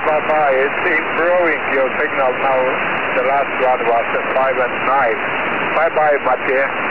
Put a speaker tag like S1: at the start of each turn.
S1: bye-bye. It's improving your signal now. The last one was 5 and 9. Bye-bye, Mathieu.